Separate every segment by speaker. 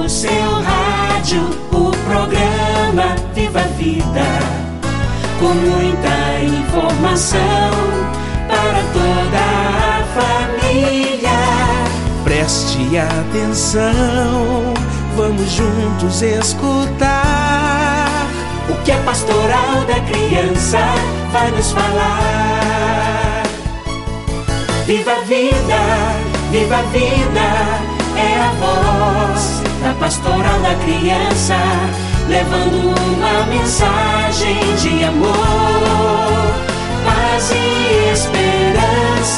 Speaker 1: no seu rádio o programa Viva a Vida, com muita informação para toda a família.
Speaker 2: Preste atenção, vamos juntos escutar
Speaker 1: o que a Pastoral da Criança vai nos falar. Viva a vida, viva a vida, é a voz da Pastoral da Criança, levando uma mensagem de amor, paz e esperança.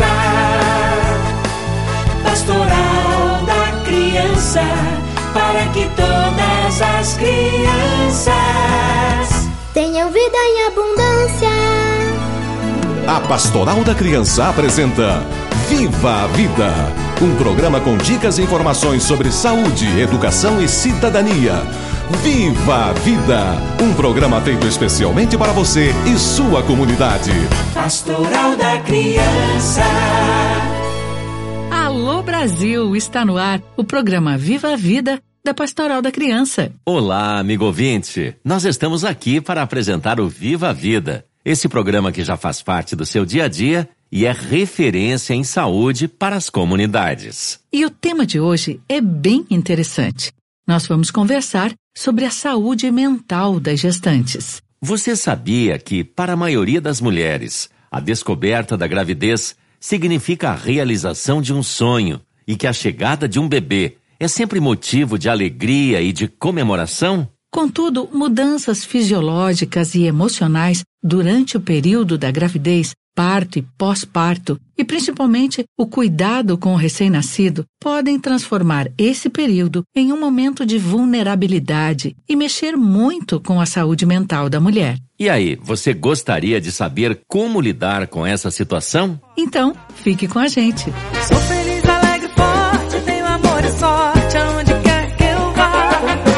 Speaker 1: Pastoral da Criança, para que todas as crianças
Speaker 3: tenham vida em abundância.
Speaker 4: A Pastoral da Criança apresenta Viva a Vida, um programa com dicas e informações sobre saúde, educação e cidadania. Viva a Vida, um programa feito especialmente para você e sua comunidade.
Speaker 1: Pastoral da Criança.
Speaker 5: Alô Brasil, está no ar o programa Viva a Vida da Pastoral da Criança.
Speaker 6: Olá, amigo ouvinte. Nós estamos aqui para apresentar o Viva a Vida, esse programa que já faz parte do seu dia a dia e é referência em saúde para as comunidades.
Speaker 5: E o tema de hoje é bem interessante. Nós vamos conversar sobre a saúde mental das gestantes.
Speaker 6: Você sabia que, para a maioria das mulheres, a descoberta da gravidez significa a realização de um sonho e que a chegada de um bebê é sempre motivo de alegria e de comemoração?
Speaker 5: Contudo, mudanças fisiológicas e emocionais durante o período da gravidez, parto e pós-parto, e principalmente o cuidado com o recém-nascido, podem transformar esse período em um momento de vulnerabilidade e mexer muito com a saúde mental da mulher.
Speaker 6: E aí, você gostaria de saber como lidar com essa situação?
Speaker 5: Então, fique com a gente.
Speaker 7: Sou feliz, alegre, forte, tenho amor e sorte aonde quer que eu vá.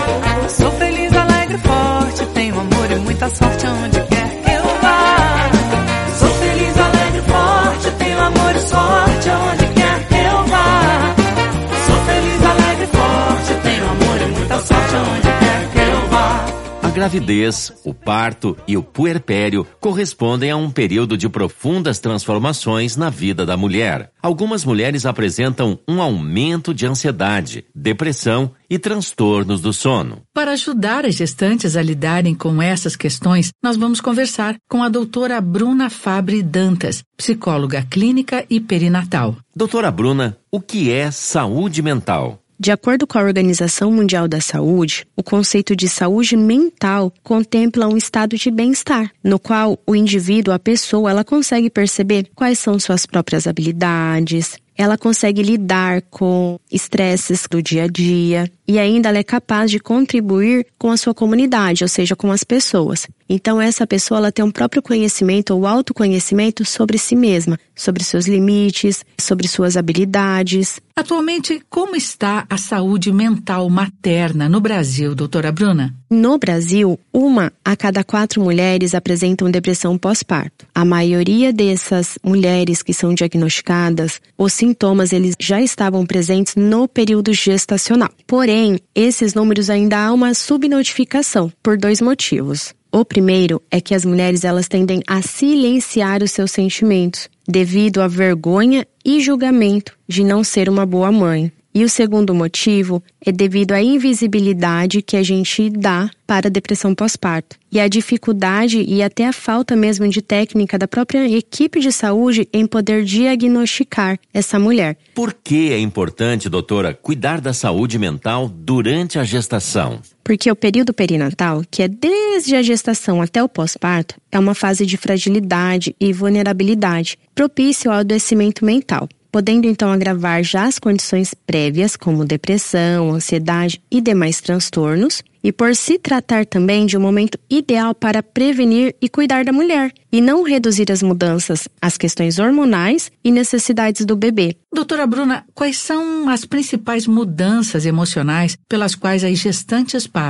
Speaker 7: Sou feliz, alegre, forte, tenho amor e muita sorte aonde quer que eu vá. Sou feliz, alegre, forte, tenho amor e sorte aonde quer que eu vá. Sou feliz, alegre, forte, tenho amor e muita sorte aonde quer que eu vá.
Speaker 6: A gravidez, o parto e o puerpério correspondem a um período de profundas transformações na vida da mulher. Algumas mulheres apresentam um aumento de ansiedade, depressão e transtornos do sono.
Speaker 5: Para ajudar as gestantes a lidarem com essas questões, nós vamos conversar com a doutora Bruna Fabre Dantas, psicóloga clínica e perinatal.
Speaker 6: Doutora Bruna, o que é saúde mental?
Speaker 8: De acordo com a Organização Mundial da Saúde, o conceito de saúde mental contempla um estado de bem-estar, no qual o indivíduo, a pessoa, ela consegue perceber quais são suas próprias habilidades, ela consegue lidar com estresses do dia a dia e ainda ela é capaz de contribuir com a sua comunidade, ou seja, com as pessoas. Então essa pessoa ela tem um próprio conhecimento ou autoconhecimento sobre si mesma, sobre seus limites, sobre suas habilidades.
Speaker 5: Atualmente, como está a saúde mental materna no Brasil, doutora Bruna?
Speaker 8: No Brasil, 1 a cada 4 mulheres apresentam depressão pós-parto. A maioria dessas mulheres que são diagnosticadas, os sintomas eles já estavam presentes no período gestacional. Porém, esses números ainda há uma subnotificação por 2 motivos. O primeiro é que as mulheres elas tendem a silenciar os seus sentimentos devido à vergonha e julgamento de não ser uma boa mãe. E o segundo motivo é devido à invisibilidade que a gente dá para a depressão pós-parto. E a dificuldade e até a falta mesmo de técnica da própria equipe de saúde em poder diagnosticar essa mulher.
Speaker 6: Por que é importante, doutora, cuidar da saúde mental durante a gestação?
Speaker 8: Porque o período perinatal, que é desde a gestação até o pós-parto, é uma fase de fragilidade e vulnerabilidade, propício ao adoecimento mental, podendo então agravar já as condições prévias, como depressão, ansiedade e demais transtornos, e por se tratar também de um momento ideal para prevenir e cuidar da mulher, e não reduzir as mudanças, as questões hormonais e necessidades do bebê.
Speaker 5: Doutora Bruna, quais são as principais mudanças emocionais pelas quais as gestantes passam?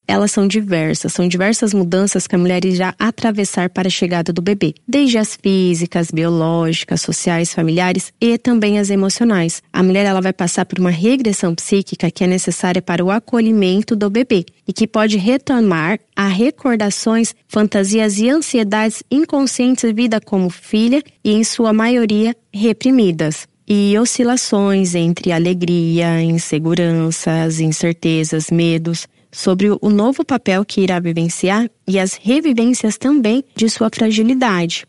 Speaker 8: Elas são diversas mudanças que a mulher irá atravessar para a chegada do bebê. Desde as físicas, biológicas, sociais, familiares e também as emocionais. A mulher ela vai passar por uma regressão psíquica que é necessária para o acolhimento do bebê e que pode retomar a recordações, fantasias e ansiedades inconscientes vida como filha e, em sua maioria, reprimidas. E oscilações entre alegria, inseguranças, incertezas, medos, sobre o novo papel que irá vivenciar e as revivências também de sua fragilidade.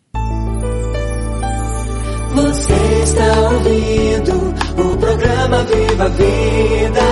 Speaker 1: Você está ouvindo o programa Viva a Vida.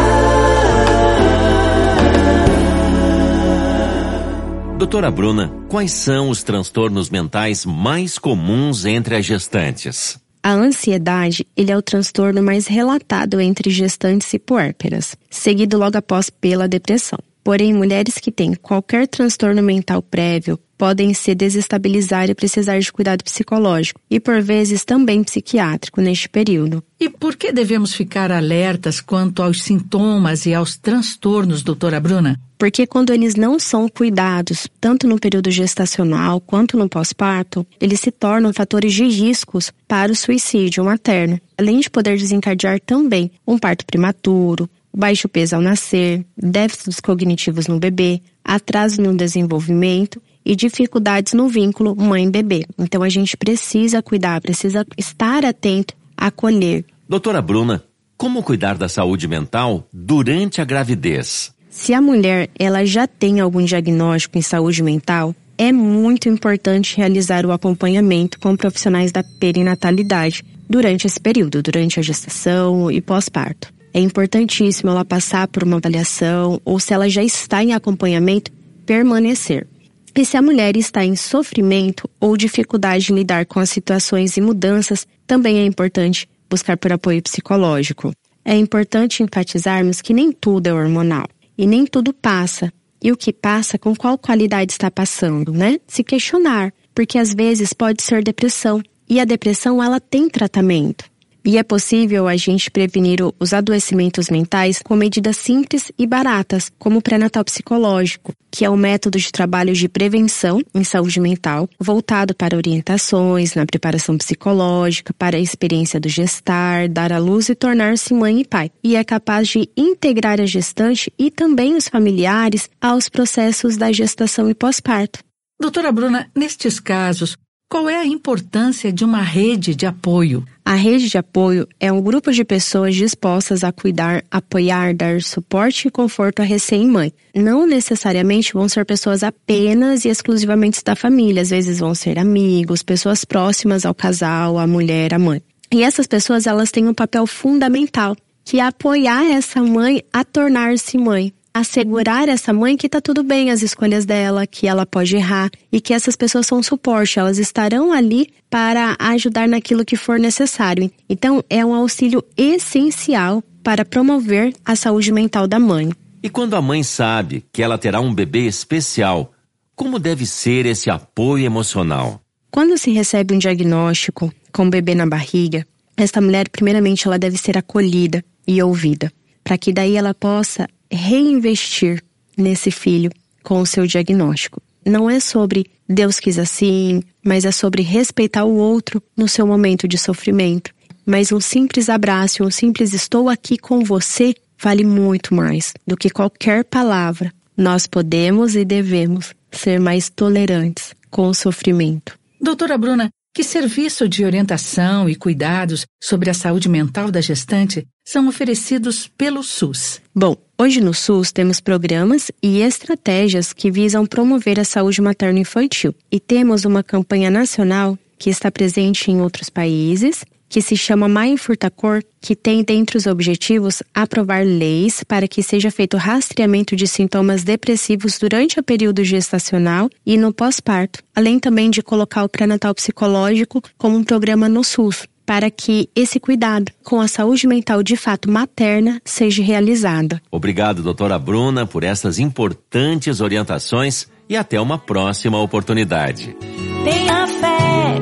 Speaker 6: Doutora Bruna, quais são os transtornos mentais mais comuns entre as gestantes?
Speaker 8: A ansiedade, ele é o transtorno mais relatado entre gestantes e puérperas, seguido logo após pela depressão. Porém, mulheres que têm qualquer transtorno mental prévio podem se desestabilizar e precisar de cuidado psicológico e, por vezes, também psiquiátrico neste período.
Speaker 5: E por que devemos ficar alertas quanto aos sintomas e aos transtornos, doutora Bruna?
Speaker 8: Porque quando eles não são cuidados, tanto no período gestacional quanto no pós-parto, eles se tornam fatores de riscos para o suicídio materno, além de poder desencadear também um parto prematuro, baixo peso ao nascer, déficits cognitivos no bebê, atraso no desenvolvimento e dificuldades no vínculo mãe-bebê. Então a gente precisa cuidar, precisa estar atento, acolher.
Speaker 6: Doutora Bruna, como cuidar da saúde mental durante a gravidez?
Speaker 8: Se a mulher ela já tem algum diagnóstico em saúde mental, é muito importante realizar o acompanhamento com profissionais da perinatalidade durante esse período, durante a gestação e pós-parto. É importantíssimo ela passar por uma avaliação ou, se ela já está em acompanhamento, permanecer. E se a mulher está em sofrimento ou dificuldade em lidar com as situações e mudanças, também é importante buscar por apoio psicológico. É importante enfatizarmos que nem tudo é hormonal e nem tudo passa. E o que passa, com qual qualidade está passando, né? Se questionar, porque às vezes pode ser depressão. E a depressão, ela tem tratamento. E é possível a gente prevenir os adoecimentos mentais com medidas simples e baratas, como o pré-natal psicológico, que é um método de trabalho de prevenção em saúde mental, voltado para orientações na preparação psicológica, para a experiência do gestar, dar à luz e tornar-se mãe e pai. E é capaz de integrar a gestante e também os familiares aos processos da gestação e pós-parto.
Speaker 5: Doutora Bruna, nestes casos, qual é a importância de uma rede de apoio?
Speaker 8: A rede de apoio é um grupo de pessoas dispostas a cuidar, apoiar, dar suporte e conforto à recém-mãe. Não necessariamente vão ser pessoas apenas e exclusivamente da família. Às vezes vão ser amigos, pessoas próximas ao casal, à mulher, à mãe. E essas pessoas, elas têm um papel fundamental, que é apoiar essa mãe a tornar-se mãe. Assegurar essa mãe que está tudo bem as escolhas dela, que ela pode errar e que essas pessoas são suporte, elas estarão ali para ajudar naquilo que for necessário. Então, é um auxílio essencial para promover a saúde mental da mãe.
Speaker 6: E quando a mãe sabe que ela terá um bebê especial, como deve ser esse apoio emocional?
Speaker 8: Quando se recebe um diagnóstico com um bebê na barriga, esta mulher, primeiramente, ela deve ser acolhida e ouvida, para que daí ela possa reinvestir nesse filho com o seu diagnóstico. Não é sobre Deus quis assim, mas é sobre respeitar o outro no seu momento de sofrimento. Mas um simples abraço, um simples estou aqui com você, vale muito mais do que qualquer palavra. Nós podemos e devemos ser mais tolerantes com o sofrimento.
Speaker 5: Doutora Bruna, que serviço de orientação e cuidados sobre a saúde mental da gestante são oferecidos pelo SUS?
Speaker 8: Bom, hoje no SUS temos programas e estratégias que visam promover a saúde materno-infantil. E temos uma campanha nacional que está presente em outros países, que se chama Mãe Furta Cor, que tem dentre os objetivos aprovar leis para que seja feito rastreamento de sintomas depressivos durante o período gestacional e no pós-parto, além também de colocar o pré-natal psicológico como um programa no SUS, para que esse cuidado com a saúde mental de fato materna seja realizado.
Speaker 6: Obrigado, doutora Bruna, por essas importantes orientações e até uma próxima oportunidade.
Speaker 9: Tenha fé,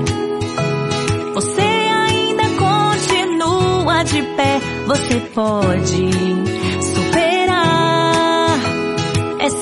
Speaker 9: você ainda continua de pé, você pode superar. É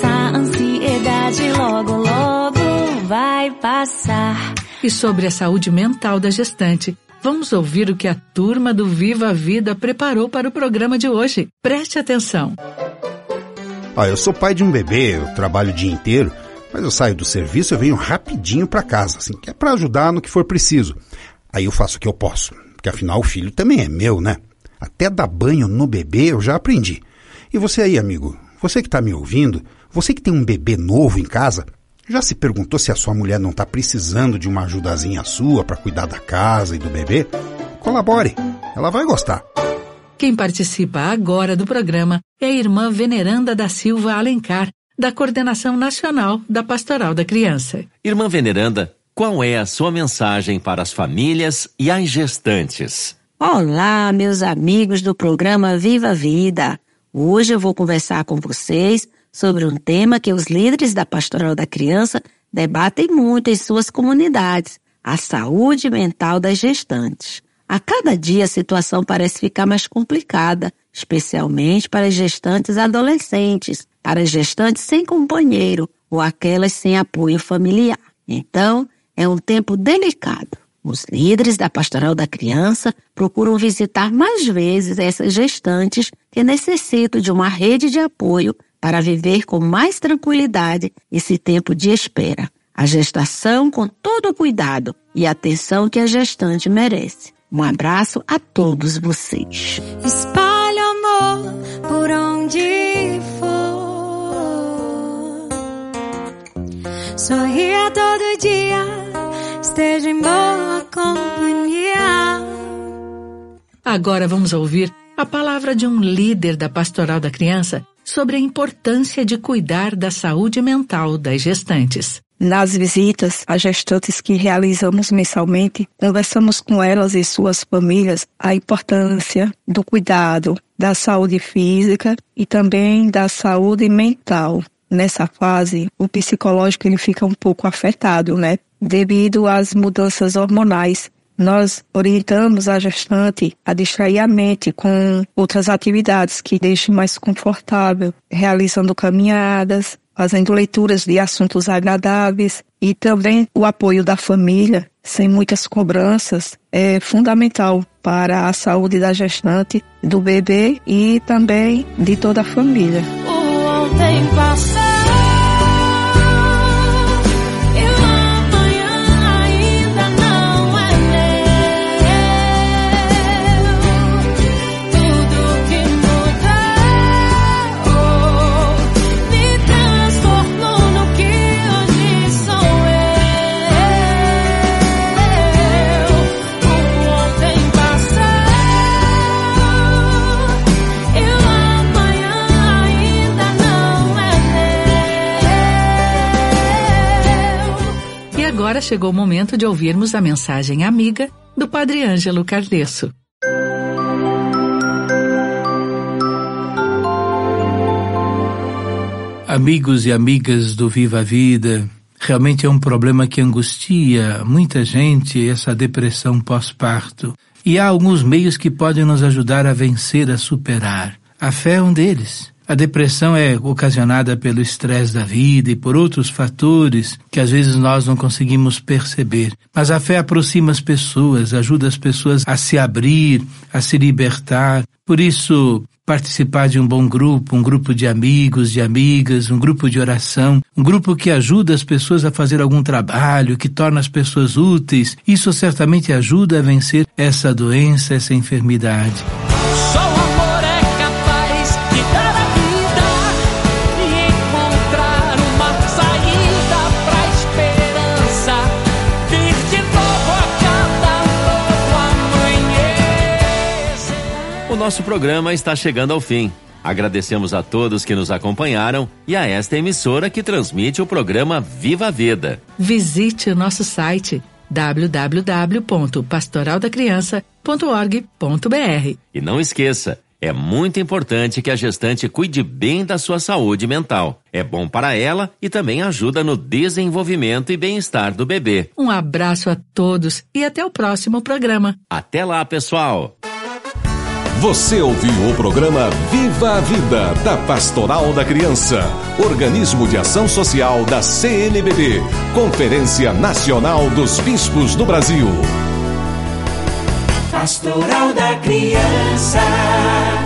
Speaker 9: passar.
Speaker 5: E sobre a saúde mental da gestante, vamos ouvir o que a turma do Viva a Vida preparou para o programa de hoje. Preste atenção.
Speaker 10: Eu sou pai de um bebê, eu trabalho o dia inteiro, mas eu saio do serviço e venho rapidinho para casa, assim, que é para ajudar no que for preciso. Aí eu faço o que eu posso, porque afinal o filho também é meu, né? Até dar banho no bebê eu já aprendi. E você aí, amigo, você que está me ouvindo, você que tem um bebê novo em casa, já se perguntou se a sua mulher não está precisando de uma ajudazinha sua para cuidar da casa e do bebê? Colabore, ela vai gostar.
Speaker 5: Quem participa agora do programa é a irmã Veneranda da Silva Alencar, da Coordenação Nacional da Pastoral da Criança.
Speaker 6: Irmã Veneranda, qual é a sua mensagem para as famílias e as gestantes?
Speaker 11: Olá, meus amigos do programa Viva a Vida. Hoje eu vou conversar com vocês sobre um tema que os líderes da Pastoral da Criança debatem muito em suas comunidades: a saúde mental das gestantes. A cada dia a situação parece ficar mais complicada, especialmente para as gestantes adolescentes, para as gestantes sem companheiro ou aquelas sem apoio familiar. Então, é um tempo delicado. Os líderes da Pastoral da Criança procuram visitar mais vezes essas gestantes que necessitam de uma rede de apoio para viver com mais tranquilidade esse tempo de espera. A gestação com todo o cuidado e atenção que a gestante merece. Um abraço a todos vocês.
Speaker 9: Espalhe amor por onde for. Sorria todo dia, esteja em boa companhia.
Speaker 5: Agora vamos ouvir a palavra de um líder da Pastoral da Criança sobre a importância de cuidar da saúde mental das gestantes.
Speaker 12: Nas visitas às gestantes que realizamos mensalmente, conversamos com elas e suas famílias a importância do cuidado da saúde física e também da saúde mental. Nessa fase, o psicológico ele fica um pouco afetado, né? Devido às mudanças hormonais. Nós orientamos a gestante a distrair a mente com outras atividades que deixem mais confortável, realizando caminhadas, fazendo leituras de assuntos agradáveis e também o apoio da família, sem muitas cobranças, é fundamental para a saúde da gestante, do bebê e também de toda a família.
Speaker 9: O ontem passou.
Speaker 5: Agora chegou o momento de ouvirmos a mensagem amiga do Padre Ângelo Carlesso.
Speaker 13: Amigos e amigas do Viva a Vida, realmente é um problema que angustia muita gente, essa depressão pós-parto. E há alguns meios que podem nos ajudar a vencer, a superar. A fé é um deles. A depressão é ocasionada pelo estresse da vida e por outros fatores que às vezes nós não conseguimos perceber. Mas a fé aproxima as pessoas, ajuda as pessoas a se abrir, a se libertar. Por isso, participar de um bom grupo, um grupo de amigos, de amigas, um grupo de oração, um grupo que ajuda as pessoas a fazer algum trabalho, que torna as pessoas úteis, isso certamente ajuda a vencer essa doença, essa enfermidade.
Speaker 6: O nosso programa está chegando ao fim. Agradecemos a todos que nos acompanharam e a esta emissora que transmite o programa Viva a Vida.
Speaker 5: Visite o nosso site www.pastoraldacriança.org.br.
Speaker 6: E não esqueça, é muito importante que a gestante cuide bem da sua saúde mental. É bom para ela e também ajuda no desenvolvimento e bem-estar do bebê.
Speaker 5: Um abraço a todos e até o próximo programa.
Speaker 6: Até lá, pessoal!
Speaker 4: Você ouviu o programa Viva a Vida, da Pastoral da Criança, organismo de ação social da CNBB, Conferência Nacional dos Bispos do Brasil.
Speaker 1: Pastoral da Criança.